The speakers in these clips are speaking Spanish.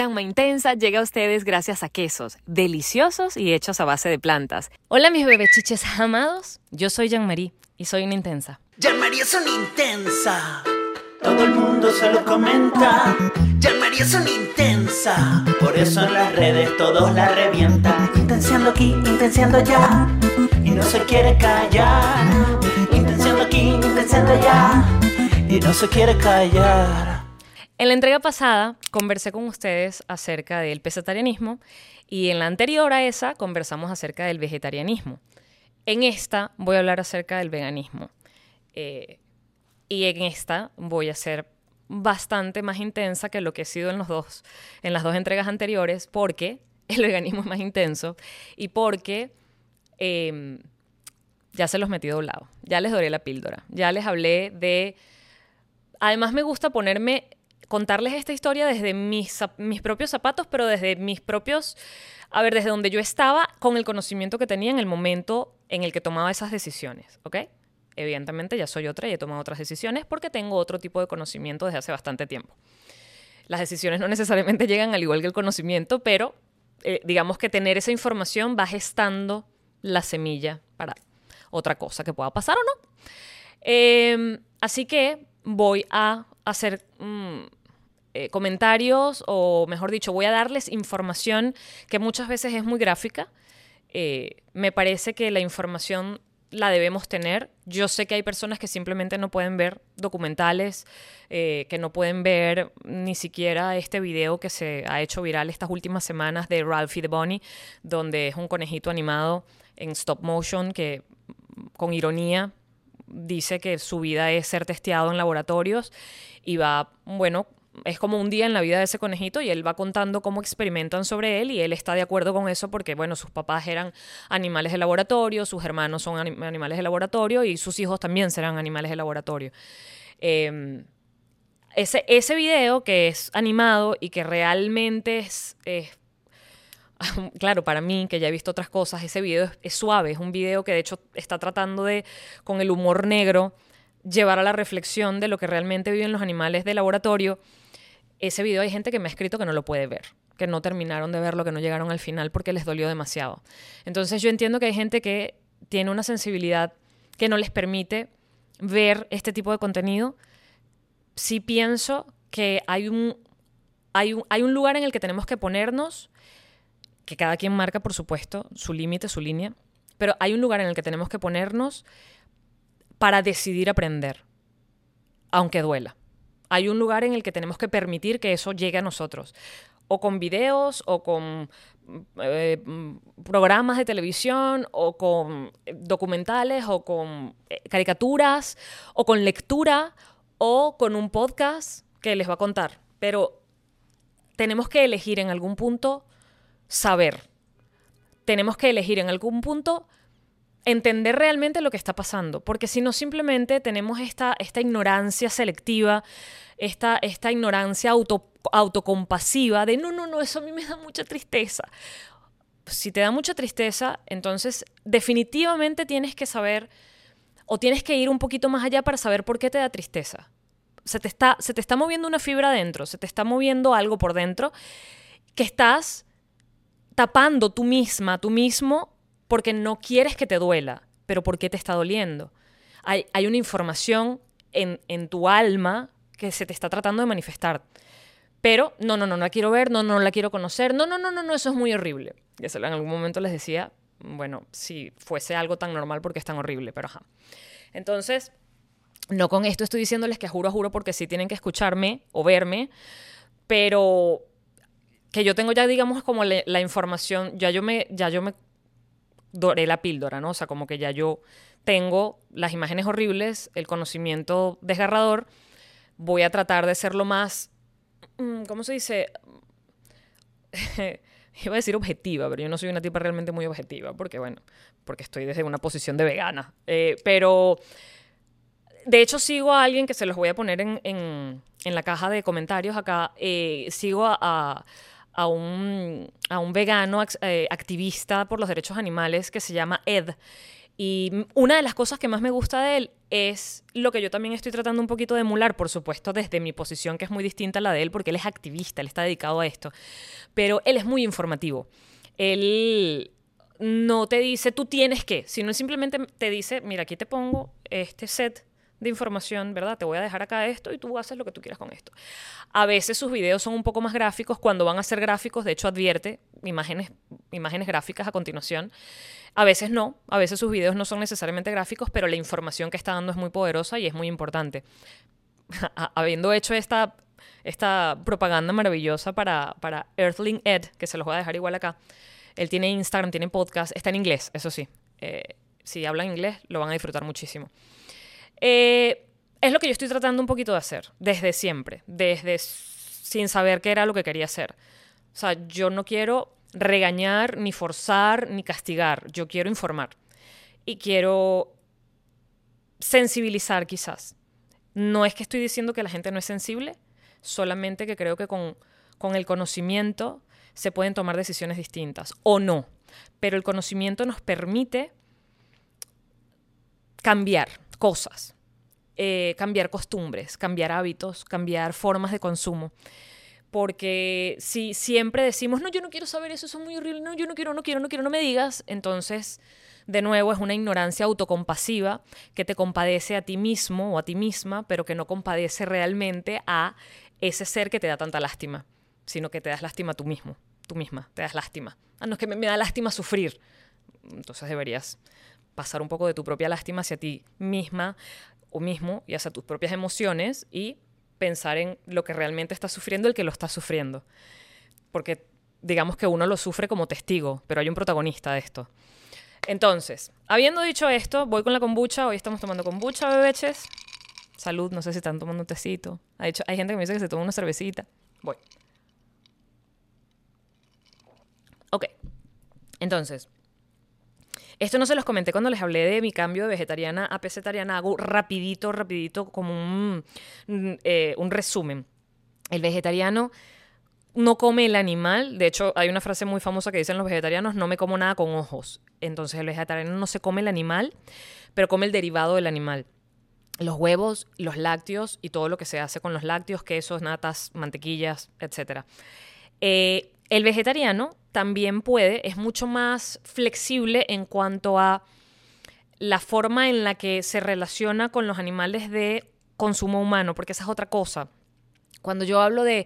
Llama Intensa llega a ustedes gracias a quesos deliciosos y hechos a base de plantas. Hola mis bebechiches amados, yo soy Jean-Marie y soy una intensa. Jean-Marie es una intensa, todo el mundo se lo comenta. Jean-Marie es una intensa, por eso en las redes todos la revientan. Intenciando aquí, intenciando allá, y no se quiere callar. Intenciando aquí, intenciando allá, y no se quiere callar. En la entrega pasada conversé con ustedes acerca del pescetarianismo y en la anterior a esa conversamos acerca del vegetarianismo. En esta voy a hablar acerca del veganismo y en esta voy a ser bastante más intensa que lo que he sido en las dos entregas anteriores, porque el veganismo es más intenso y porque ya se los metí doblado, ya les doré la píldora, ya les hablé de... Además me gusta contarles esta historia desde mis propios zapatos, pero desde mis propios... desde donde yo estaba con el conocimiento que tenía en el momento en el que tomaba esas decisiones, ¿ok? Evidentemente ya soy otra y he tomado otras decisiones porque tengo otro tipo de conocimiento desde hace bastante tiempo. Las decisiones no necesariamente llegan al igual que el conocimiento, pero digamos que tener esa información va gestando la semilla para otra cosa que pueda pasar o no. Así que voy a hacer... comentarios, o mejor dicho, voy a darles información que muchas veces es muy gráfica. Me parece que la información la debemos tener. Yo sé que hay personas que simplemente no pueden ver documentales, que no pueden ver ni siquiera este video que se ha hecho viral estas últimas semanas de Ralphie the Bunny, donde es un conejito animado en stop motion que, con ironía, dice que su vida es ser testeado en laboratorios y va, es como un día en la vida de ese conejito y él va contando cómo experimentan sobre él y él está de acuerdo con eso porque, sus papás eran animales de laboratorio, sus hermanos son animales de laboratorio y sus hijos también serán animales de laboratorio. Ese video que es animado y que realmente es claro, para mí, que ya he visto otras cosas, ese video es suave, es un video que de hecho está tratando de, con el humor negro, llevar a la reflexión de lo que realmente viven los animales de laboratorio. Ese video hay gente que me ha escrito que no lo puede ver, que no terminaron de verlo, que no llegaron al final porque les dolió demasiado. Entonces yo entiendo que hay gente que tiene una sensibilidad que no les permite ver este tipo de contenido. Sí pienso que hay un lugar en el que tenemos que ponernos, que cada quien marca, por supuesto, su límite, su línea, pero hay un lugar en el que tenemos que ponernos para decidir aprender, aunque duela. Hay un lugar en el que tenemos que permitir que eso llegue a nosotros, o con videos, o con programas de televisión, o con documentales, o con caricaturas, o con lectura, o con un podcast que les va a contar. Pero tenemos que elegir en algún punto saber. Tenemos que elegir en algún punto entender realmente lo que está pasando, porque si no simplemente tenemos esta ignorancia selectiva, esta ignorancia autocompasiva de no, eso a mí me da mucha tristeza. Si te da mucha tristeza, entonces definitivamente tienes que saber o tienes que ir un poquito más allá para saber por qué te da tristeza. Se te está moviendo una fibra adentro, se te está moviendo algo por dentro que estás tapando tú misma, tú mismo, porque no quieres que te duela, pero ¿por qué te está doliendo? Hay una información en tu alma que se te está tratando de manifestar. Pero no la quiero ver, no la quiero conocer, no, eso es muy horrible. Y eso en algún momento les decía, si fuese algo tan normal, ¿por qué es tan horrible? Pero ajá. Entonces, no con esto estoy diciéndoles que juro porque sí tienen que escucharme o verme, pero que yo tengo ya, digamos, como la información, ya yo me doré la píldora, ¿no? O sea, como que ya yo tengo las imágenes horribles, el conocimiento desgarrador. Voy a tratar de ser lo más, ¿cómo se dice? Iba a decir objetiva, pero yo no soy una tipa realmente muy objetiva, porque estoy desde una posición de vegana. Pero, de hecho, sigo a alguien que se los voy a poner en la caja de comentarios acá. Sigo a un vegano activista por los derechos animales que se llama Ed. Y una de las cosas que más me gusta de él es lo que yo también estoy tratando un poquito de emular, por supuesto, desde mi posición, que es muy distinta a la de él, porque él es activista, él está dedicado a esto. Pero él es muy informativo. Él no te dice, tú tienes que, sino simplemente te dice, mira, aquí te pongo este set de información, ¿verdad? Te voy a dejar acá esto y tú haces lo que tú quieras con esto. A veces sus videos son un poco más gráficos. Cuando van a ser gráficos, de hecho advierte imágenes gráficas a continuación. A veces no, a veces sus videos no son necesariamente gráficos, pero la información que está dando es muy poderosa y es muy importante. Habiendo hecho esta propaganda maravillosa para Earthling Ed, que se los voy a dejar igual acá. Él tiene Instagram, tiene podcast, está en inglés, eso sí. Si hablan inglés, lo van a disfrutar muchísimo. Es lo que yo estoy tratando un poquito de hacer, desde siempre, desde sin saber qué era lo que quería hacer. O sea, yo no quiero regañar, ni forzar, ni castigar. Yo quiero informar. Y quiero sensibilizar quizás. No es que estoy diciendo que la gente no es sensible, solamente que creo que con el conocimiento se pueden tomar decisiones distintas, o no. Pero el conocimiento nos permite cambiar cosas, cambiar costumbres, cambiar hábitos, cambiar formas de consumo. Porque si siempre decimos, no, yo no quiero saber eso, eso es muy horrible, no, yo no quiero, no me digas, entonces, de nuevo, es una ignorancia autocompasiva que te compadece a ti mismo o a ti misma, pero que no compadece realmente a ese ser que te da tanta lástima, sino que te das lástima tú mismo, tú misma, te das lástima. Ah, no, es que me da lástima sufrir. Entonces deberías pasar un poco de tu propia lástima hacia ti misma o mismo y hacia tus propias emociones y pensar en lo que realmente está sufriendo el que lo está sufriendo. Porque digamos que uno lo sufre como testigo, pero hay un protagonista de esto. Entonces, habiendo dicho esto, voy con la kombucha. Hoy estamos tomando kombucha, bebeches. Salud, no sé si están tomando un tecito. Hay gente que me dice que se toma una cervecita. Voy. Ok. Entonces, esto no se los comenté cuando les hablé de mi cambio de vegetariana a pescetariana. Hago rapidito, como un resumen. El vegetariano no come el animal. De hecho, hay una frase muy famosa que dicen los vegetarianos, no me como nada con ojos. Entonces, el vegetariano no se come el animal, pero come el derivado del animal. Los huevos, los lácteos y todo lo que se hace con los lácteos, quesos, natas, mantequillas, etc. El vegetariano también es mucho más flexible en cuanto a la forma en la que se relaciona con los animales de consumo humano, porque esa es otra cosa. Cuando yo hablo de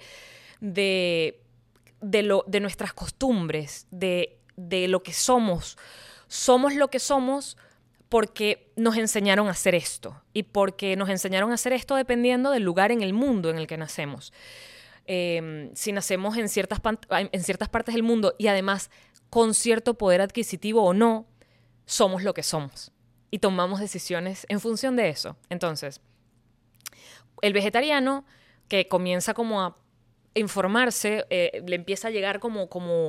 nuestras costumbres, de lo que somos lo que somos porque nos enseñaron a hacer esto, y porque nos enseñaron a hacer esto dependiendo del lugar en el mundo en el que nacemos. Si nacemos en ciertas partes del mundo y además con cierto poder adquisitivo o no, somos lo que somos y tomamos decisiones en función de eso. Entonces, el vegetariano que comienza como a informarse, le empieza a llegar como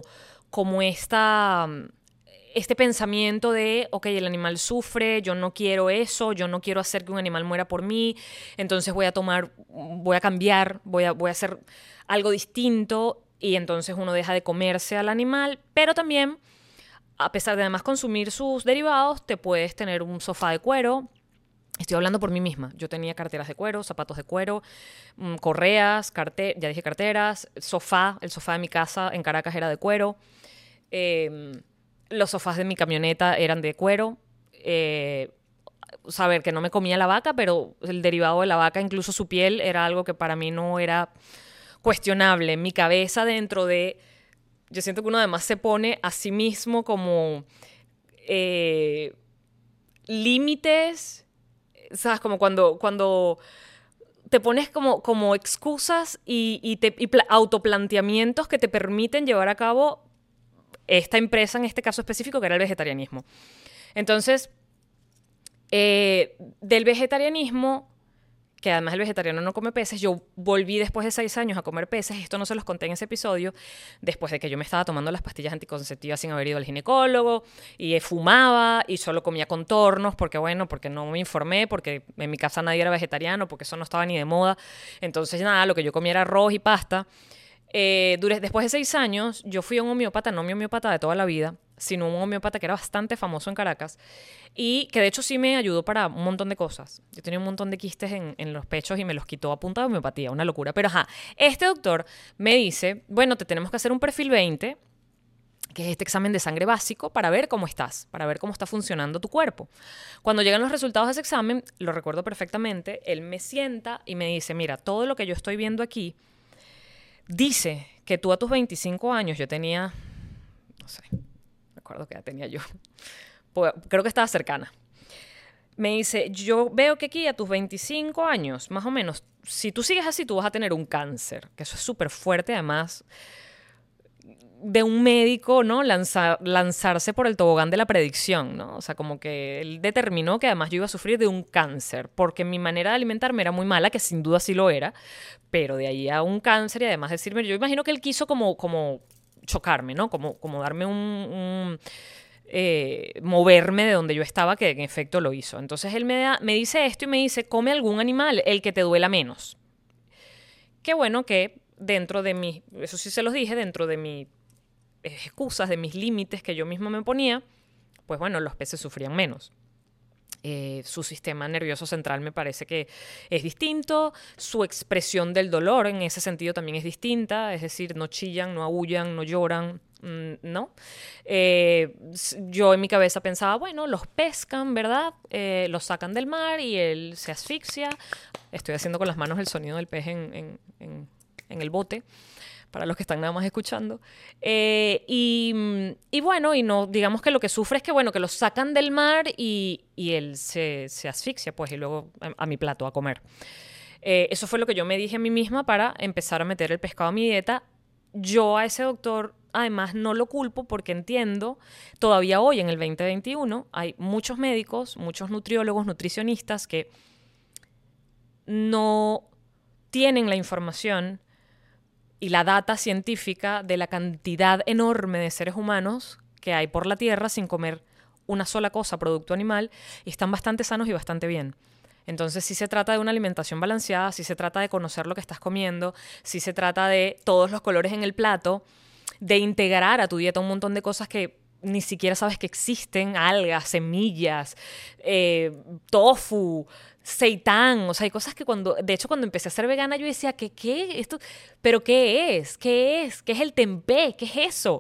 este pensamiento de, ok, el animal sufre, yo no quiero eso, yo no quiero hacer que un animal muera por mí, entonces voy a cambiar, voy a hacer algo distinto, y entonces uno deja de comerse al animal, pero también, a pesar de además consumir sus derivados, te puedes tener un sofá de cuero. Estoy hablando por mí misma. Yo tenía carteras de cuero, zapatos de cuero, correas, ya dije carteras, el sofá de mi casa en Caracas era de cuero. Los sofás de mi camioneta eran de cuero. Saber que no me comía la vaca, pero el derivado de la vaca, incluso su piel, era algo que para mí no era cuestionable. Mi cabeza dentro de... Yo siento que uno además se pone a sí mismo como límites, ¿sabes? Como cuando te pones como excusas y autoplanteamientos que te permiten llevar a cabo esta empresa, en este caso específico, que era el vegetarianismo. Entonces, del vegetarianismo, que además el vegetariano no come peces, yo volví después de 6 años a comer peces. Esto no se los conté en ese episodio, después de que yo me estaba tomando las pastillas anticonceptivas sin haber ido al ginecólogo, y fumaba, y solo comía contornos, porque no me informé, porque en mi casa nadie era vegetariano, porque eso no estaba ni de moda. Entonces, nada, lo que yo comía era arroz y pasta. Después de 6 años, yo fui a un homeópata, no mi homeópata de toda la vida, sino un homeópata que era bastante famoso en Caracas y que de hecho sí me ayudó para un montón de cosas. Yo tenía un montón de quistes en los pechos y me los quitó a punta de homeopatía, una locura. Pero este doctor me dice, bueno, te tenemos que hacer un perfil 20, que es este examen de sangre básico, para ver cómo estás, para ver cómo está funcionando tu cuerpo. Cuando llegan los resultados de ese examen, lo recuerdo perfectamente, él me sienta y me dice, mira, todo lo que yo estoy viendo aquí dice que tú a tus 25 años, yo tenía, no sé, me acuerdo que ya tenía yo, pues, creo que estaba cercana. Me dice, yo veo que aquí a tus 25 años, más o menos, si tú sigues así, tú vas a tener un cáncer, que eso es súper fuerte, además de un médico, ¿no? Lanzarse por el tobogán de la predicción, ¿no? O sea, como que él determinó que además yo iba a sufrir de un cáncer, porque mi manera de alimentarme era muy mala, que sin duda sí lo era, pero de ahí a un cáncer y además decirme, yo imagino que él quiso como chocarme, ¿no? Como darme moverme de donde yo estaba, que en efecto lo hizo. Entonces él me dice esto y me dice, come algún animal, el que te duela menos. Qué bueno que dentro de mi, eso sí se los dije, dentro de mis excusas, de mis límites que yo mismo me ponía, pues bueno, los peces sufrían menos. Su sistema nervioso central me parece que es distinto, su expresión del dolor en ese sentido también es distinta, es decir, no chillan, no aúllan, no lloran, ¿no? Yo en mi cabeza pensaba, bueno, los pescan, ¿verdad? Los sacan del mar y él se asfixia. Estoy haciendo con las manos el sonido del pez en el bote, para los que están nada más escuchando. Y bueno, y no, digamos que lo que sufre es que, bueno, que lo sacan del mar y él se asfixia, pues, y luego a mi plato a comer. Eso fue lo que yo me dije a mí misma para empezar a meter el pescado a mi dieta. Yo a ese doctor, además, no lo culpo porque entiendo, todavía hoy en el 2021, hay muchos médicos, muchos nutriólogos, nutricionistas que no tienen la información y la data científica de la cantidad enorme de seres humanos que hay por la Tierra sin comer una sola cosa, producto animal, y están bastante sanos y bastante bien. Entonces sí se trata de una alimentación balanceada, sí se trata de conocer lo que estás comiendo, sí se trata de todos los colores en el plato, de integrar a tu dieta un montón de cosas que ni siquiera sabes que existen, algas, semillas, tofu, seitán, o sea, hay cosas que de hecho cuando empecé a ser vegana yo decía, ¿qué? ¿Esto? ¿Pero qué es? ¿Qué es? ¿Qué es el tempeh? ¿Qué es eso?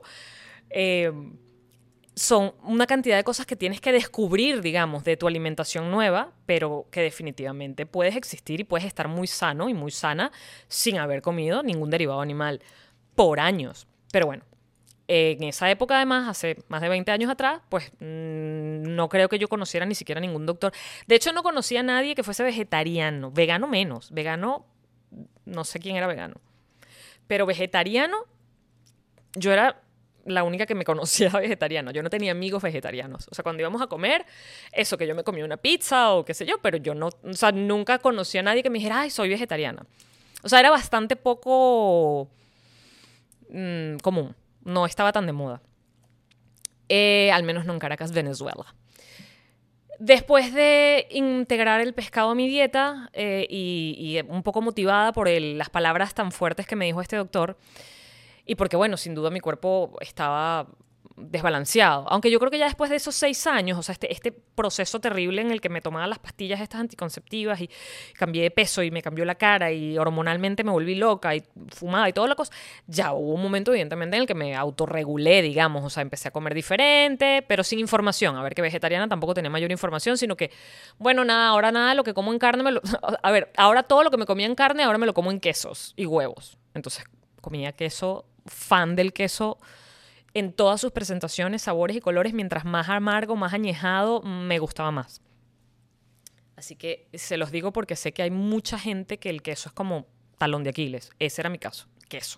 Son una cantidad de cosas que tienes que descubrir, digamos, de tu alimentación nueva, pero que definitivamente puedes existir y puedes estar muy sano y muy sana sin haber comido ningún derivado animal por años. Pero bueno, en esa época, además, hace más de 20 años atrás, pues no creo que yo conociera ni siquiera ningún doctor. De hecho, no conocía a nadie que fuese vegetariano. Vegano menos. Vegano, no sé quién era vegano. Pero vegetariano, yo era la única que me conocía vegetariana. Yo no tenía amigos vegetarianos. O sea, cuando íbamos a comer, eso, que yo me comía una pizza o qué sé yo, pero yo no, o sea, nunca conocí a nadie que me dijera, ay, soy vegetariana. O sea, era bastante poco común. No estaba tan de moda. Al menos no en Caracas, Venezuela. Después de integrar el pescado a mi dieta y un poco motivada por las palabras tan fuertes que me dijo este doctor, y porque, bueno, sin duda mi cuerpo estaba desbalanceado. Aunque yo creo que ya después de esos 6 años, o sea, este proceso terrible en el que me tomaba las pastillas estas anticonceptivas y cambié de peso y me cambió la cara y hormonalmente me volví loca y fumaba y toda la cosa, ya hubo un momento evidentemente en el que me autorregulé, digamos, o sea, empecé a comer diferente, pero sin información. A ver, que vegetariana tampoco tenía mayor información, sino que, bueno, nada, ahora nada, lo que como en carne, a ver, ahora todo lo que me comía en carne, ahora me lo como en quesos y huevos. Entonces comía queso, fan del queso, en todas sus presentaciones, sabores y colores, mientras más amargo, más añejado, me gustaba más. Así que se los digo porque sé que hay mucha gente que el queso es como talón de Aquiles. Ese era mi caso, queso.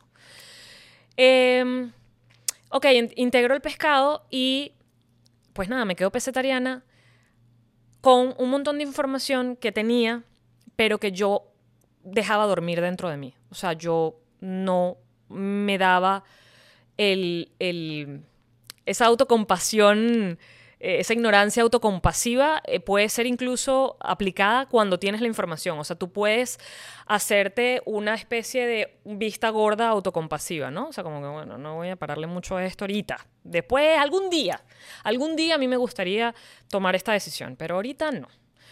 Ok, integro el pescado y pues nada, me quedo pescetariana con un montón de información que tenía, pero que yo dejaba dormir dentro de mí. O sea, yo no me daba esa autocompasión esa ignorancia autocompasiva puede ser incluso aplicada cuando tienes la información. O sea, tú puedes hacerte una especie de vista gorda autocompasiva, ¿no? O sea, como que, bueno, no voy a pararle mucho a esto ahorita. Después, algún día a mí me gustaría tomar esta decisión, pero ahorita no.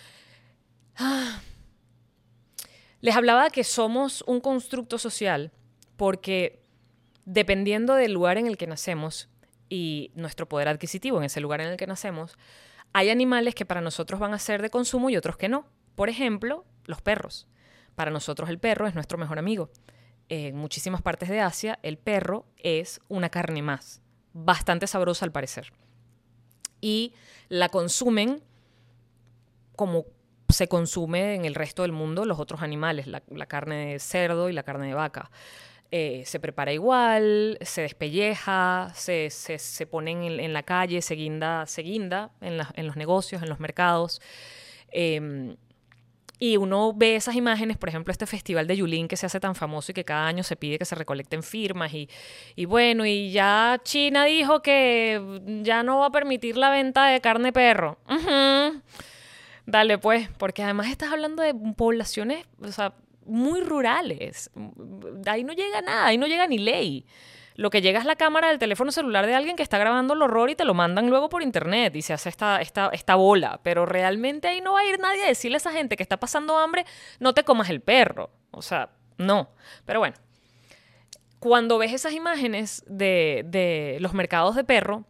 Les hablaba que somos un constructo social porque dependiendo del lugar en el que nacemos y nuestro poder adquisitivo en ese lugar en el que nacemos, hay animales que para nosotros van a ser de consumo y otros que no. Por ejemplo, los perros. Para nosotros el perro es nuestro mejor amigo. En muchísimas partes de Asia el perro es una carne más, bastante sabrosa al parecer. Y la consumen como se consume en el resto del mundo los otros animales, la carne de cerdo y la carne de vaca. Se prepara igual, se despelleja, se pone en la calle, se guinda en los negocios, en los mercados. Y uno ve esas imágenes, por ejemplo, este festival de Yulín que se hace tan famoso y que cada año se pide que se recolecten firmas. Y bueno, y ya China dijo que ya no va a permitir la venta de carne de perro. Dale pues, porque además estás hablando de poblaciones, o sea, muy rurales. Ahí no llega nada, ahí no llega ni ley. Lo que llega es la cámara del teléfono celular de alguien que está grabando el horror y te lo mandan luego por internet y se hace esta bola. Pero realmente ahí no va a ir nadie a decirle a esa gente que está pasando hambre, no te comas el perro. O sea, no. Pero bueno, cuando ves esas imágenes de los mercados de perro,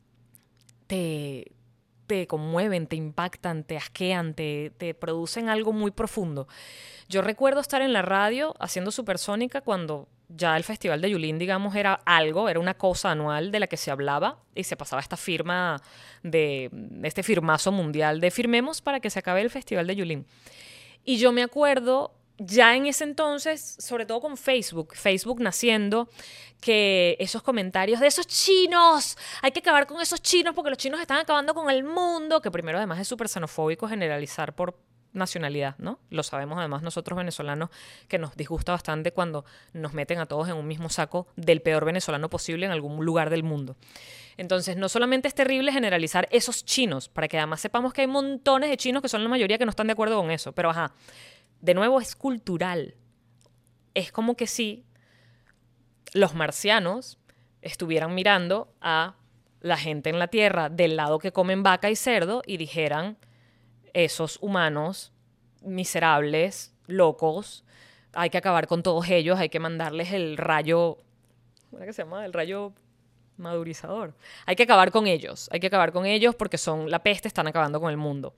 te conmueven, te impactan, te asquean, te producen algo muy profundo. Yo recuerdo estar en la radio haciendo Supersónica cuando ya el Festival de Yulín, digamos, era una cosa anual de la que se hablaba y se pasaba esta firma este firmazo mundial de firmemos para que se acabe el Festival de Yulín. Y yo me acuerdo ya en ese entonces, sobre todo con Facebook naciendo, que esos comentarios de esos chinos, hay que acabar con esos chinos porque los chinos están acabando con el mundo, que primero además es súper xenofóbico generalizar por nacionalidad, ¿no? Lo sabemos además nosotros venezolanos, que nos disgusta bastante cuando nos meten a todos en un mismo saco del peor venezolano posible en algún lugar del mundo. Entonces, no solamente es terrible generalizar esos chinos, para que además sepamos que hay montones de chinos que son la mayoría que no están de acuerdo con eso, pero ajá, de nuevo es cultural. Es como que si los marcianos estuvieran mirando a la gente en la Tierra del lado que comen vaca y cerdo y dijeran, esos humanos miserables, locos, hay que acabar con todos ellos, hay que mandarles el rayo, ¿cómo es que se llama? El rayo madurizador. Hay que acabar con ellos porque son la peste, están acabando con el mundo.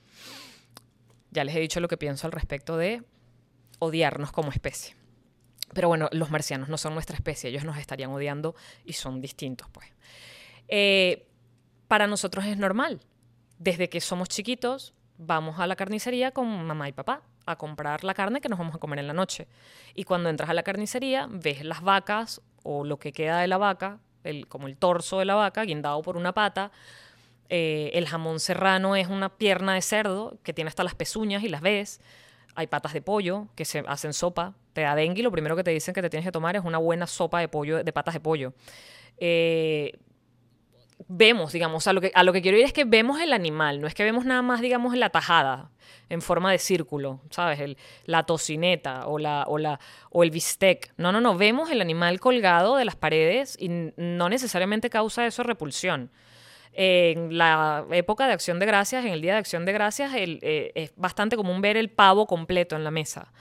Ya les he dicho lo que pienso al respecto de odiarnos como especie. Pero bueno, los marcianos no son nuestra especie, ellos nos estarían odiando y son distintos, pues. Para nosotros es normal. Desde que somos chiquitos, vamos a la carnicería con mamá y papá a comprar la carne que nos vamos a comer en la noche. Y cuando entras a la carnicería, ves las vacas o lo que queda de la vaca, como el torso de la vaca, guindado por una pata. El jamón serrano es una pierna de cerdo que tiene hasta las pezuñas y las ves. Hay patas de pollo que se hacen sopa. Te da dengue y lo primero que te dicen que te tienes que tomar es una buena sopa de pollo, de patas de pollo. Vemos, digamos, a lo que quiero ir es que vemos el animal, no es que vemos nada más, digamos, la tajada en forma de círculo, ¿sabes? La tocineta o el bistec. No, vemos el animal colgado de las paredes y no necesariamente causa eso repulsión. En la época de Acción de Gracias, en el Día de Acción de Gracias, es bastante común ver el pavo completo en la mesa.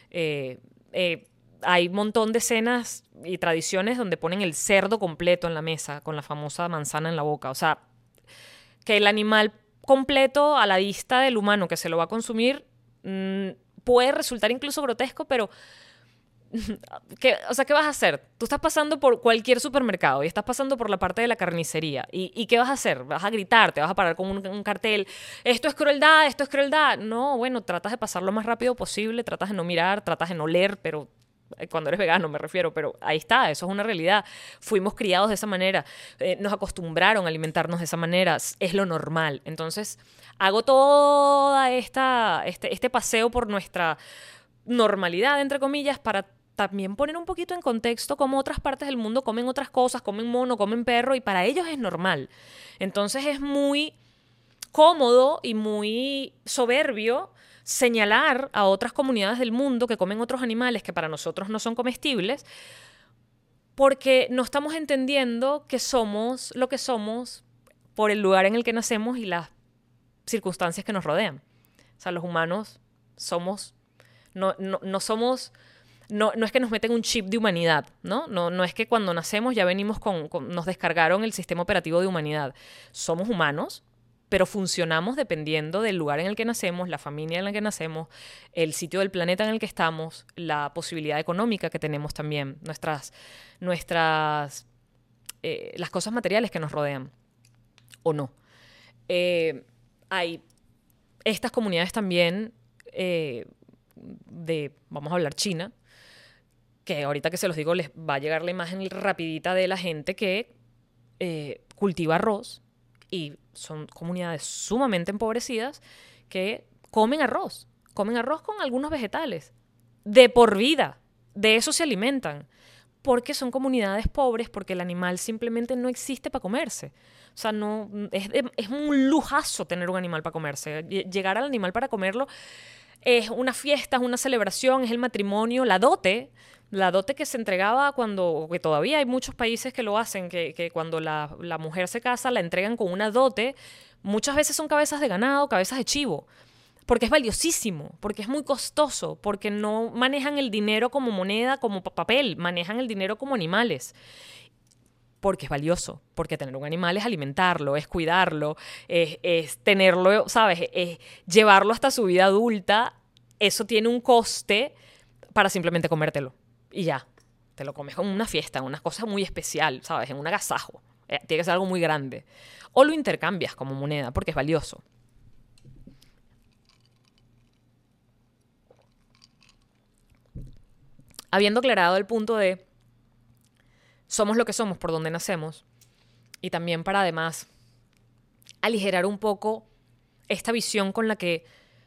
Hay un montón de escenas y tradiciones donde ponen el cerdo completo en la mesa con la famosa manzana en la boca. O sea, que el animal completo a la vista del humano que se lo va a consumir puede resultar incluso grotesco, pero ¿qué vas a hacer? Tú estás pasando por cualquier supermercado y estás pasando por la parte de la carnicería. ¿Y qué vas a hacer? ¿Vas a gritar? ¿Te vas a parar con un cartel? ¿Esto es crueldad? ¿Esto es crueldad? No, bueno, tratas de pasar lo más rápido posible, tratas de no mirar, tratas de no leer, pero cuando eres vegano me refiero, pero ahí está, eso es una realidad. Fuimos criados de esa manera, nos acostumbraron a alimentarnos de esa manera, es lo normal. Entonces, hago toda este paseo por nuestra normalidad, entre comillas, para también poner un poquito en contexto cómo otras partes del mundo comen otras cosas, comen mono, comen perro, y para ellos es normal. Entonces es muy cómodo y muy soberbio señalar a otras comunidades del mundo que comen otros animales que para nosotros no son comestibles, porque no estamos entendiendo que somos lo que somos por el lugar en el que nacemos y las circunstancias que nos rodean. O sea, los humanos somos, no somos, no es que nos meten un chip de humanidad, ¿no? No es que cuando nacemos ya venimos nos descargaron el sistema operativo de humanidad. Somos humanos, pero funcionamos dependiendo del lugar en el que nacemos, la familia en la que nacemos, el sitio del planeta en el que estamos, la posibilidad económica que tenemos también, las cosas materiales que nos rodean, o no. Hay estas comunidades también vamos a hablar China, que ahorita que se los digo les va a llegar la imagen rapidita de la gente que cultiva arroz, y son comunidades sumamente empobrecidas que comen arroz con algunos vegetales, de por vida, de eso se alimentan, porque son comunidades pobres, porque el animal simplemente no existe para comerse. O sea, es un lujazo tener un animal para comerse. Llegar al animal para comerlo es una fiesta, es una celebración, es el matrimonio, la dote que se entregaba que todavía hay muchos países que lo hacen, que cuando la mujer se casa la entregan con una dote. Muchas veces son cabezas de ganado, cabezas de chivo, porque es valiosísimo, porque es muy costoso, porque no manejan el dinero como moneda, como papel, manejan el dinero como animales. Porque es valioso, porque tener un animal es alimentarlo, es cuidarlo, es tenerlo, ¿sabes? Es llevarlo hasta su vida adulta. Eso tiene un coste para simplemente comértelo. Y ya, te lo comes como una fiesta, una cosa muy especial, ¿sabes? En un agasajo. Tiene que ser algo muy grande. O lo intercambias como moneda, porque es valioso. Habiendo aclarado el punto de somos lo que somos por donde nacemos, y también para además aligerar un poco esta visión con la que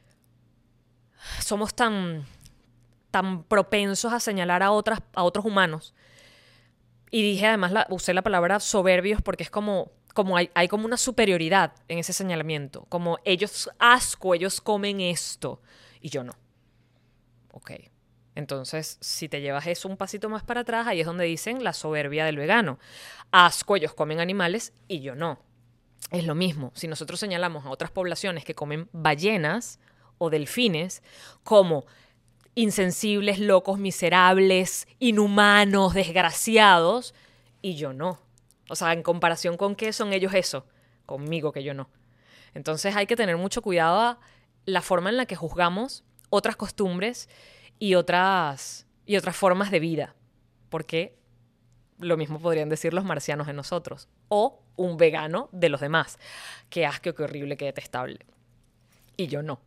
somos tan propensos a señalar a otros humanos. Y dije además, usé la palabra soberbios porque es como hay como una superioridad en ese señalamiento, como ellos comen esto y yo no. Ok. Entonces, si te llevas eso un pasito más para atrás, ahí es donde dicen la soberbia del vegano. Asco, ellos comen animales y yo no. Es lo mismo. Si nosotros señalamos a otras poblaciones que comen ballenas o delfines como insensibles, locos, miserables, inhumanos, desgraciados, y yo no. O sea, en comparación con qué son ellos eso, conmigo que yo no. Entonces hay que tener mucho cuidado a la forma en la que juzgamos otras costumbres y otras formas de vida, porque lo mismo podrían decir los marcianos de nosotros, o un vegano de los demás. Qué asco, qué horrible, qué detestable. Y yo no.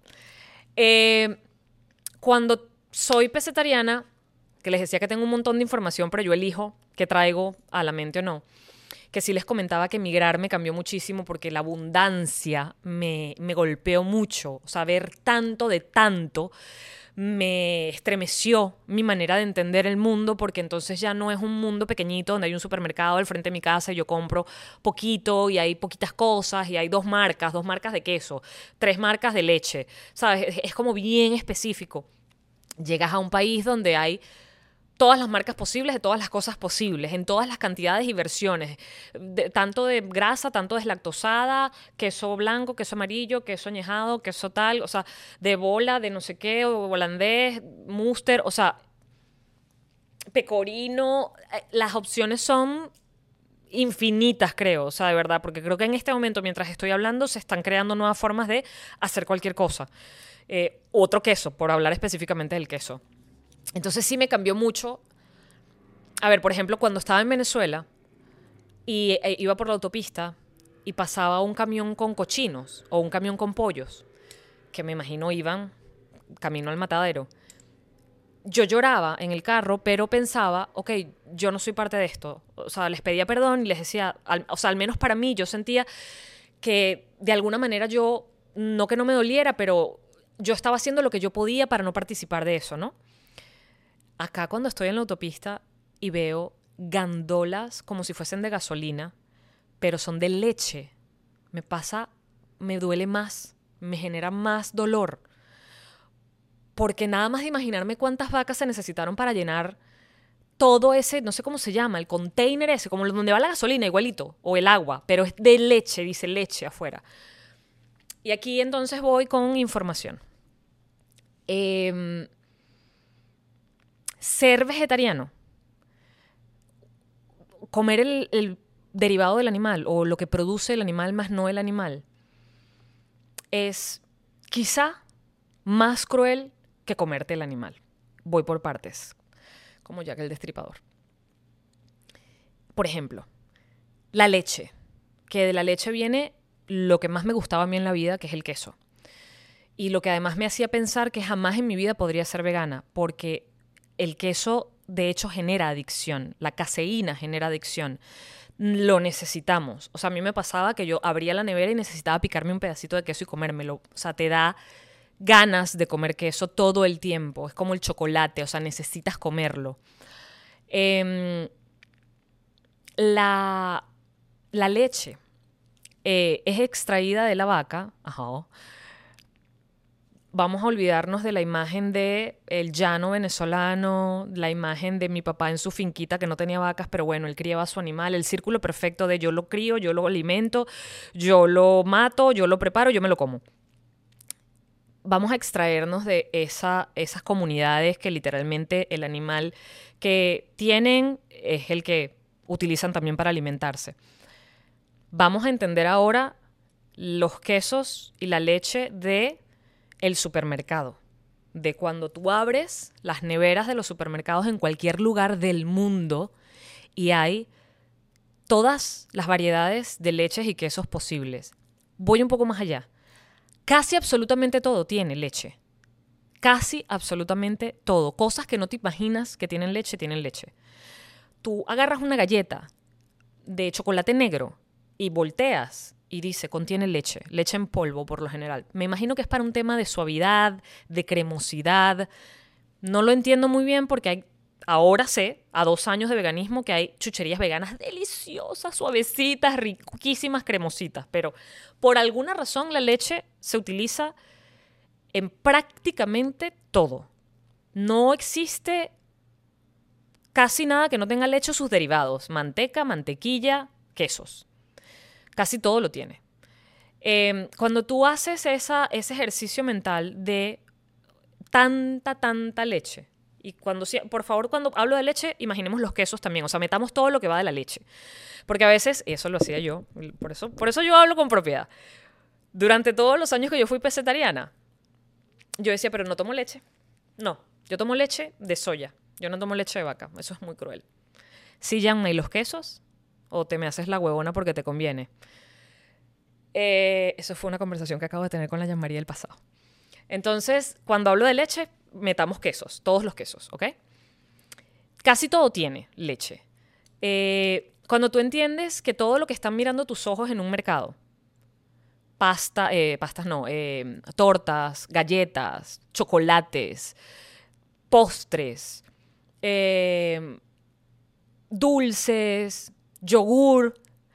Cuando soy pescetariana, que les decía que tengo un montón de información, pero yo elijo qué traigo a la mente o no, que sí les comentaba que emigrar me cambió muchísimo porque la abundancia me golpeó mucho. O sea, ver tanto de tanto me estremeció mi manera de entender el mundo, porque entonces ya no es un mundo pequeñito donde hay un supermercado al frente de mi casa y yo compro poquito y hay poquitas cosas y hay dos marcas de queso, 3 marcas de leche, ¿sabes? Es como bien específico. Llegas a un país donde hay todas las marcas posibles de todas las cosas posibles, en todas las cantidades y versiones, tanto de grasa, tanto deslactosada, queso blanco, queso amarillo, queso añejado, queso tal, o sea, de bola, de no sé qué, holandés, Munster, o sea, pecorino. Las opciones son infinitas, creo, o sea, de verdad, porque creo que en este momento, mientras estoy hablando, se están creando nuevas formas de hacer cualquier cosa. Otro queso, por hablar específicamente del queso. Entonces sí me cambió mucho. A ver, por ejemplo, cuando estaba en Venezuela y iba por la autopista y pasaba un camión con cochinos o un camión con pollos, que me imagino iban camino al matadero, yo lloraba en el carro, pero pensaba, ok, yo no soy parte de esto. O sea, les pedía perdón y les decía, al menos para mí, yo sentía que de alguna manera yo, no que no me doliera, pero yo estaba haciendo lo que yo podía para no participar de eso, ¿no? acá cuando estoy en la autopista y veo gandolas como si fuesen de gasolina, pero son de leche, me duele más, me genera más dolor. Porque nada más de imaginarme cuántas vacas se necesitaron para llenar todo ese, no sé cómo se llama, el container ese, como donde va la gasolina igualito, o el agua, pero es de leche, dice leche afuera. Y aquí entonces voy con información. Ser vegetariano, comer el derivado del animal o lo que produce el animal más no el animal, es quizá más cruel que comerte el animal. Voy por partes, como Jack el Destripador. Por ejemplo, la leche, que de la leche viene lo que más me gustaba a mí en la vida, que es el queso. Y lo que además me hacía pensar que jamás en mi vida podría ser vegana, porque el queso de hecho genera adicción, la caseína genera adicción. Lo necesitamos. O sea, a mí me pasaba que yo abría la nevera y necesitaba picarme un pedacito de queso y comérmelo. O sea, te da ganas de comer queso todo el tiempo. Es como el chocolate, o sea, necesitas comerlo. La leche es extraída de la vaca. Ajá. Vamos a olvidarnos de la imagen de el llano venezolano, la imagen de mi papá en su finquita que no tenía vacas, pero bueno, él criaba a su animal, el círculo perfecto de yo lo crío, yo lo alimento, yo lo mato, yo lo preparo, yo me lo como. Vamos a extraernos de esas comunidades que literalmente el animal que tienen es el que utilizan también para alimentarse. Vamos a entender ahora los quesos y la leche de el supermercado, de cuando tú abres las neveras de los supermercados en cualquier lugar del mundo y hay todas las variedades de leches y quesos posibles. Voy un poco más allá. Casi absolutamente todo tiene leche. Casi absolutamente todo. Cosas que no te imaginas que tienen leche, tienen leche. Tú agarras una galleta de chocolate negro y volteas y dice, contiene leche, leche en polvo por lo general. Me imagino que es para un tema de suavidad, de cremosidad. No lo entiendo muy bien porque ahora sé, a 2 años de veganismo, que hay chucherías veganas deliciosas, suavecitas, riquísimas, cremositas. Pero por alguna razón la leche se utiliza en prácticamente todo. No existe casi nada que no tenga leche o sus derivados. Manteca, mantequilla, quesos. Casi todo lo tiene. Cuando tú haces ese ejercicio mental de tanta leche, y por favor, cuando hablo de leche, imaginemos los quesos también, o sea, metamos todo lo que va de la leche. Porque a veces, eso lo hacía yo, por eso yo hablo con propiedad. Durante todos los años que yo fui pescetariana, yo decía, pero no tomo leche. No, yo tomo leche de soya, yo no tomo leche de vaca, eso es muy cruel. ¿Sí, Janma, y los quesos? ¿O te me haces la huevona porque te conviene? Eso fue una conversación que acabo de tener con la Jean-Marie del pasado. Entonces, cuando hablo de leche, metamos quesos, todos los quesos, ¿ok? Casi todo tiene leche. Cuando tú entiendes que todo lo que están mirando tus ojos en un mercado, tortas, galletas, chocolates, postres, dulces, yogur,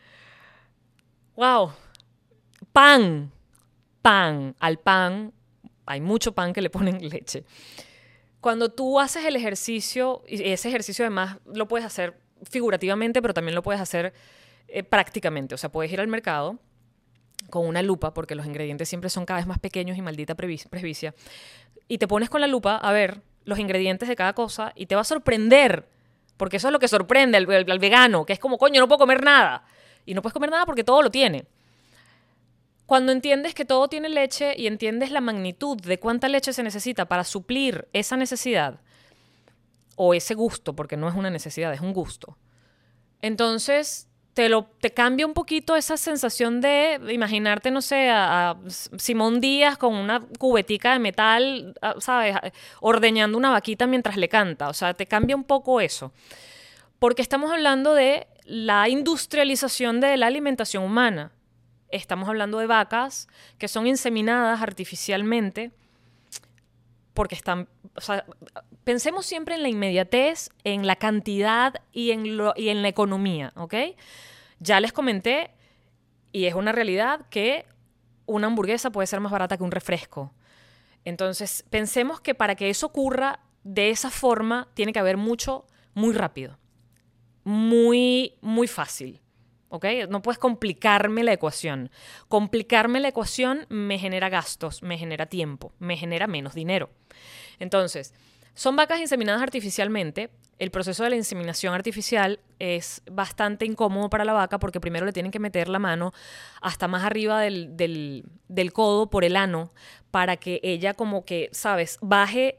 wow, pan, al pan, hay mucho pan que le ponen leche. Cuando tú haces el ejercicio, y ese ejercicio además lo puedes hacer figurativamente, pero también lo puedes hacer prácticamente, o sea, puedes ir al mercado con una lupa, porque los ingredientes siempre son cada vez más pequeños y maldita presbicia, y te pones con la lupa a ver los ingredientes de cada cosa y te va a sorprender, porque eso es lo que sorprende al vegano, que es como, coño, no puedo comer nada. Y no puedes comer nada porque todo lo tiene. Cuando entiendes que todo tiene leche y entiendes la magnitud de cuánta leche se necesita para suplir esa necesidad, o ese gusto, porque no es una necesidad, es un gusto, entonces te cambia un poquito esa sensación de imaginarte, no sé, a Simón Díaz con una cubetica de metal, ¿sabes?, ordeñando una vaquita mientras le canta. O sea, te cambia un poco eso. Porque estamos hablando de la industrialización de la alimentación humana. Estamos hablando de vacas que son inseminadas artificialmente porque están o sea, pensemos siempre en la inmediatez, en la cantidad y en la economía, ¿ok? Ya les comenté, y es una realidad, que una hamburguesa puede ser más barata que un refresco. Entonces, pensemos que para que eso ocurra de esa forma, tiene que haber mucho, muy rápido. Muy, muy fácil. ¿Ok? No puedes complicarme la ecuación. Complicarme la ecuación me genera gastos, me genera tiempo, me genera menos dinero. Entonces, son vacas inseminadas artificialmente. El proceso de la inseminación artificial es bastante incómodo para la vaca porque primero le tienen que meter la mano hasta más arriba del codo por el ano para que ella como que, ¿sabes? Baje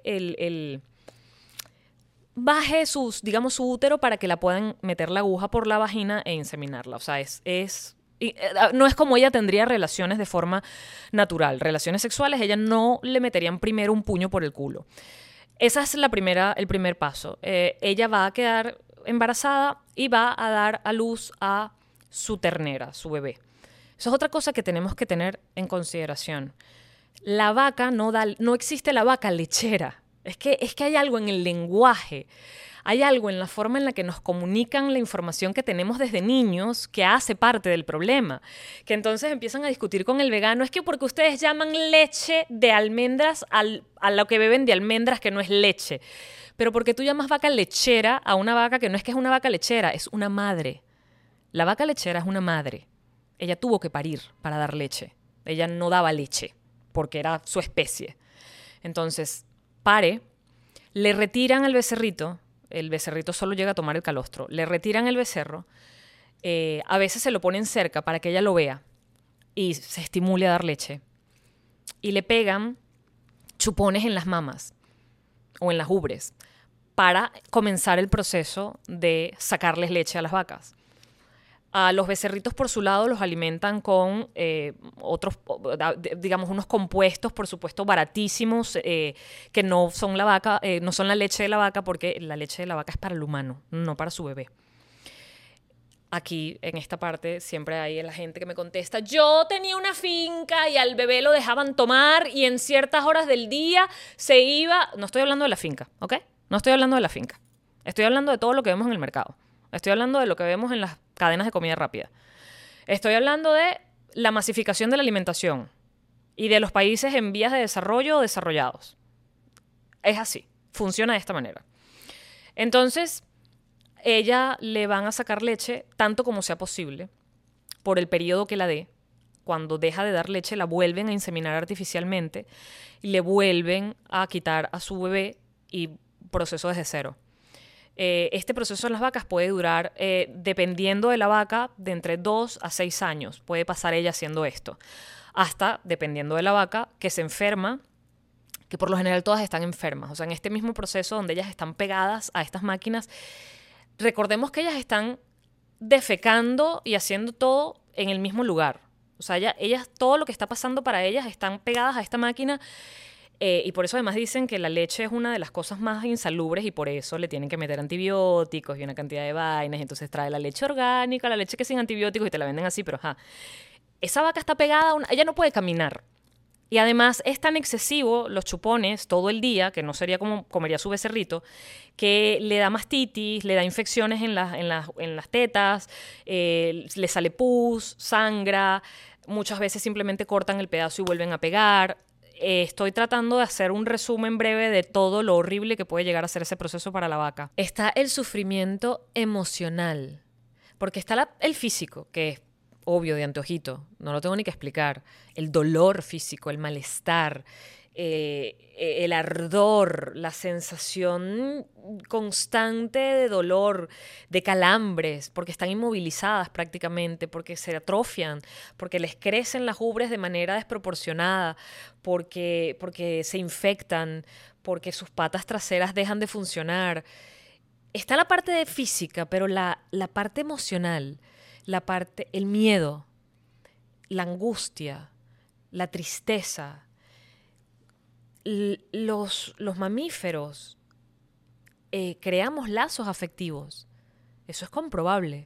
baje digamos, su útero para que la puedan meter la aguja por la vagina e inseminarla. O sea, no es como ella tendría relaciones de forma natural. Relaciones sexuales, ella no le meterían primero un puño por el culo. Esa es el primer paso. Ella va a quedar embarazada y va a dar a luz a su ternera, su bebé. Eso es otra cosa que tenemos que tener en consideración. La vaca no existe la vaca lechera. Es que hay algo en el lenguaje, hay algo en la forma en la que nos comunican la información que tenemos desde niños que hace parte del problema. Que entonces empiezan a discutir con el vegano, es que porque ustedes llaman leche de almendras a lo que beben de almendras que no es leche. Pero porque tú llamas vaca lechera a una vaca que no es una vaca lechera, es una madre. La vaca lechera es una madre. Ella tuvo que parir para dar leche. Ella no daba leche porque era su especie. Entonces, le retiran el becerrito solo llega a tomar el calostro, le retiran el becerro, a veces se lo ponen cerca para que ella lo vea y se estimule a dar leche, y le pegan chupones en las mamas o en las ubres para comenzar el proceso de sacarles leche a las vacas. A los becerritos, por su lado, los alimentan con otros, digamos, unos compuestos, por supuesto, baratísimos, que no son no son la leche de la vaca, porque la leche de la vaca es para el humano, no para su bebé. Aquí, en esta parte, siempre hay la gente que me contesta, yo tenía una finca y al bebé lo dejaban tomar y en ciertas horas del día se iba... No estoy hablando de la finca, ¿ok? No estoy hablando de la finca. Estoy hablando de todo lo que vemos en el mercado. Estoy hablando de lo que vemos en las cadenas de comida rápida. Estoy hablando de la masificación de la alimentación y de los países en vías de desarrollo o desarrollados. Es así, funciona de esta manera. Entonces, ella le van a sacar leche tanto como sea posible por el periodo que la dé. Cuando deja de dar leche, la vuelven a inseminar artificialmente y le vuelven a quitar a su bebé y proceso desde cero. Este proceso en las vacas puede durar, dependiendo de la vaca, de entre 2 a 6 años. Puede pasar ella haciendo esto. Hasta, dependiendo de la vaca, que se enferma, que por lo general todas están enfermas. O sea, en este mismo proceso donde ellas están pegadas a estas máquinas, recordemos que ellas están defecando y haciendo todo en el mismo lugar. O sea, ellas, todo lo que está pasando para ellas están pegadas a esta máquina. Y por eso además dicen que la leche es una de las cosas más insalubres y por eso le tienen que meter antibióticos y una cantidad de vainas. Entonces trae la leche orgánica, la leche que es sin antibióticos y te la venden así, pero esa vaca está pegada ella no puede caminar. Y además es tan excesivo los chupones todo el día, que no sería como comería su becerrito, que le da mastitis, le da infecciones en las tetas, le sale pus, sangra, muchas veces simplemente cortan el pedazo y vuelven a pegar. Estoy tratando de hacer un resumen breve de todo lo horrible que puede llegar a ser ese proceso para la vaca. Está el sufrimiento emocional, porque está el físico, que es obvio de anteojito, no lo tengo ni que explicar. El dolor físico, el malestar, el ardor, la sensación constante de dolor, de calambres, porque están inmovilizadas prácticamente, porque se atrofian, porque les crecen las ubres de manera desproporcionada, porque se infectan, porque sus patas traseras dejan de funcionar. Está la parte física, pero la parte emocional, el miedo, la angustia, la tristeza. Los mamíferos creamos lazos afectivos. Eso es comprobable.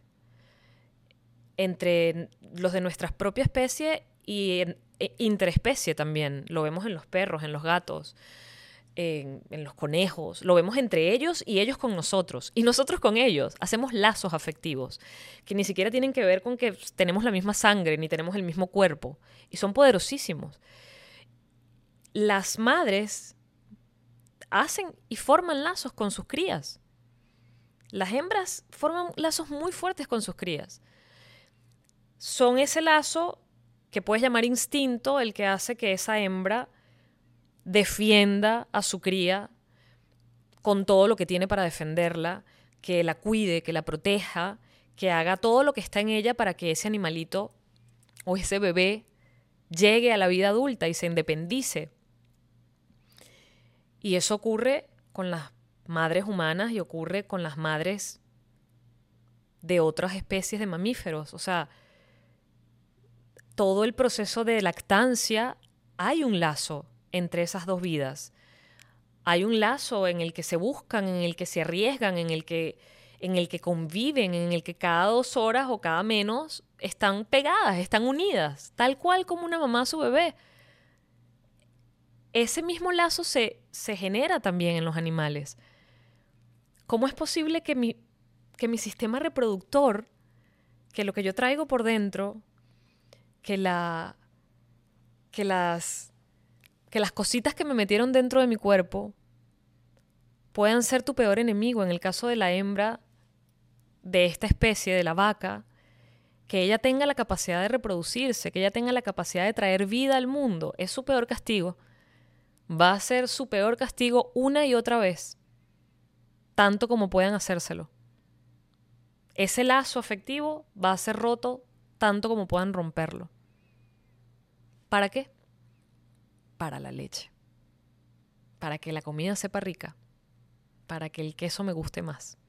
Entre los de nuestra propia especie y interespecie también. Lo vemos en los perros, en los gatos. en los conejos, lo vemos entre ellos y ellos con nosotros, y nosotros con ellos. Hacemos lazos afectivos que ni siquiera tienen que ver con que tenemos la misma sangre ni tenemos el mismo cuerpo, y son poderosísimos. Las madres hacen y forman lazos con sus crías. Las hembras forman lazos muy fuertes con sus crías. Son ese lazo que puedes llamar instinto el que hace que esa hembra defienda a su cría con todo lo que tiene para defenderla, que la cuide, que la proteja, que haga todo lo que está en ella para que ese animalito o ese bebé llegue a la vida adulta y se independice. Y eso ocurre con las madres humanas y ocurre con las madres de otras especies de mamíferos. O sea, todo el proceso de lactancia, hay un lazo entre esas dos vidas. Hay un lazo en el que se buscan, en el que se arriesgan, en el que conviven, en el que cada 2 horas o cada menos están pegadas, están unidas, tal cual como una mamá a su bebé. Ese mismo lazo se genera también en los animales. ¿Cómo es posible que mi sistema reproductor, que lo que yo traigo por dentro, que las cositas que me metieron dentro de mi cuerpo puedan ser tu peor enemigo? En el caso de la hembra de esta especie, de la vaca, que ella tenga la capacidad de reproducirse, que ella tenga la capacidad de traer vida al mundo, es su peor castigo. Va a ser su peor castigo una y otra vez, tanto como puedan hacérselo. Ese lazo afectivo va a ser roto tanto como puedan romperlo. ¿Para qué? Para la leche. Para que la comida sepa rica. Para que el queso me guste más.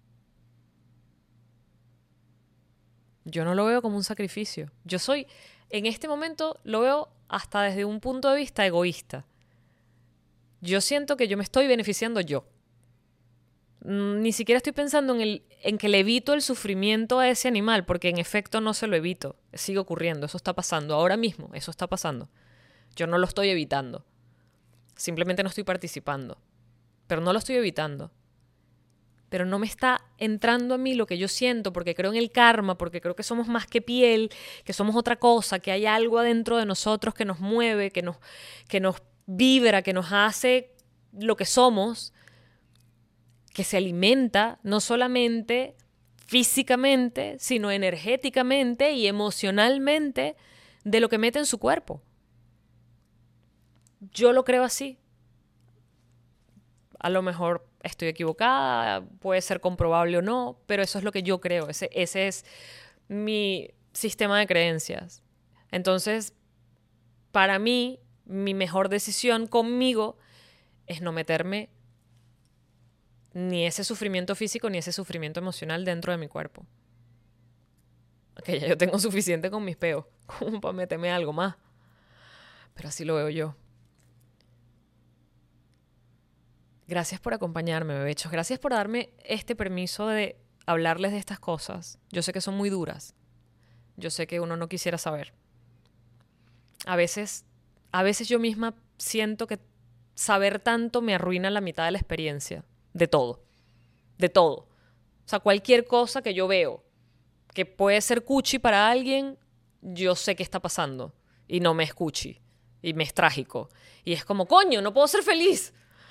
Yo no lo veo como un sacrificio. En este momento, lo veo hasta desde un punto de vista egoísta. Yo siento que yo me estoy beneficiando yo. Ni siquiera estoy pensando en que le evito el sufrimiento a ese animal, porque en efecto no se lo evito. Sigue ocurriendo, eso está pasando. Ahora mismo, eso está pasando. Yo no lo estoy evitando. Simplemente no estoy participando. Pero no lo estoy evitando. Pero no me está entrando a mí lo que yo siento, porque creo en el karma, porque creo que somos más que piel, que somos otra cosa, que hay algo adentro de nosotros que nos mueve, que nos vibra, que nos hace lo que somos, que se alimenta no solamente físicamente, sino energéticamente y emocionalmente de lo que mete en su cuerpo. Yo lo creo así. A lo mejor estoy equivocada, puede ser comprobable o no, pero eso es lo que yo creo. Ese es mi sistema de creencias. Entonces, para mí, mi mejor decisión conmigo es no meterme ni ese sufrimiento físico ni ese sufrimiento emocional dentro de mi cuerpo. Que ya yo tengo suficiente con mis peos como para meterme algo más. Pero así lo veo yo. Gracias por acompañarme, bebechos. Gracias por darme este permiso de hablarles de estas cosas. Yo sé que son muy duras. Yo sé que uno no quisiera saber. A veces yo misma siento que saber tanto me arruina la mitad de la experiencia. De todo. De todo. O sea, cualquier cosa que yo veo que puede ser cuchi para alguien, yo sé qué está pasando. Y no me es cuchi. Y me es trágico. Y es como, coño, no puedo ser feliz.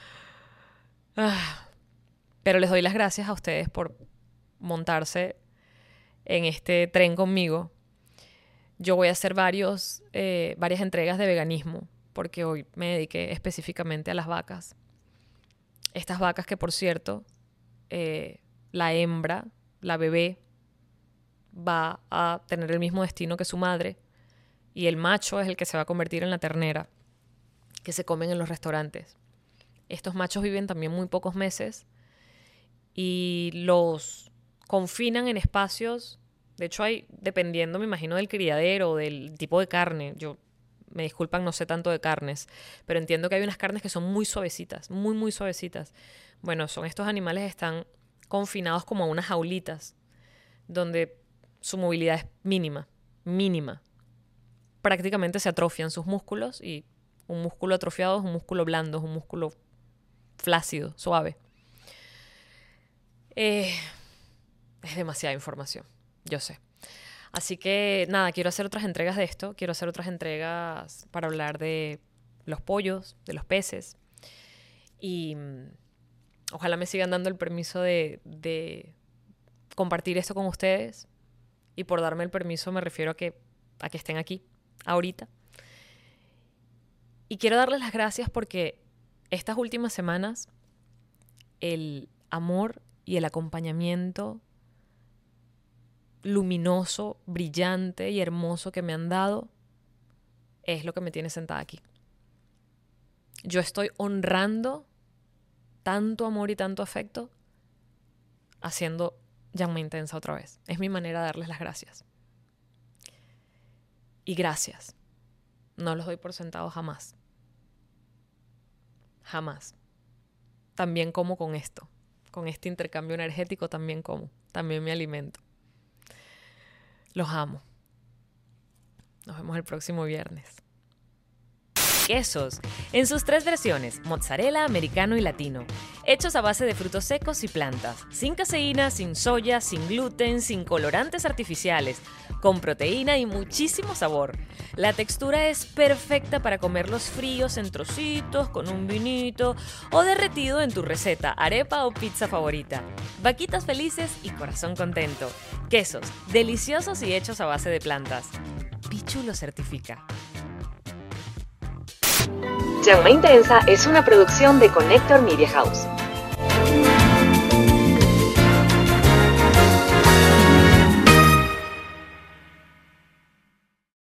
Pero les doy las gracias a ustedes por montarse en este tren conmigo. Yo voy a hacer varias entregas de veganismo, porque hoy me dediqué específicamente a las vacas. Estas vacas que, por cierto, la hembra, la bebé, va a tener el mismo destino que su madre, y el macho es el que se va a convertir en la ternera que se comen en los restaurantes. Estos machos viven también muy pocos meses y los confinan en espacios. De hecho, hay, dependiendo, me imagino, del criadero, del tipo de carne. Yo, me disculpan, no sé tanto de carnes, pero entiendo que hay unas carnes que son muy suavecitas, muy, muy suavecitas. Bueno, estos animales están confinados como a unas jaulitas, donde su movilidad es mínima, mínima. Prácticamente se atrofian sus músculos, y un músculo atrofiado es un músculo blando, es un músculo flácido, suave. Es demasiada información, yo sé. Así que nada, quiero hacer otras entregas de esto. Quiero hacer otras entregas para hablar de los pollos, de los peces. Y ojalá me sigan dando el permiso de compartir esto con ustedes. Y por darme el permiso me refiero a que estén aquí, ahorita. Y quiero darles las gracias porque estas últimas semanas el amor y el acompañamiento luminoso, brillante y hermoso que me han dado es lo que me tiene sentada aquí. Yo estoy honrando tanto amor y tanto afecto haciendo Llama Intensa otra vez. Es mi manera de darles las gracias. Y gracias. No los doy por sentado jamás. Jamás. También como con esto. Con este intercambio energético también como. También me alimento. Los amo. Nos vemos el próximo viernes. Quesos, en sus 3 versiones, mozzarella, americano y latino, hechos a base de frutos secos y plantas, sin caseína, sin soya, sin gluten, sin colorantes artificiales, con proteína y muchísimo sabor. La textura es perfecta para comerlos fríos en trocitos, con un vinito o derretido en tu receta, arepa o pizza favorita. Vaquitas felices y corazón contento. Quesos, deliciosos y hechos a base de plantas. Pichu lo certifica. Llama Intensa es una producción de Connector Media House.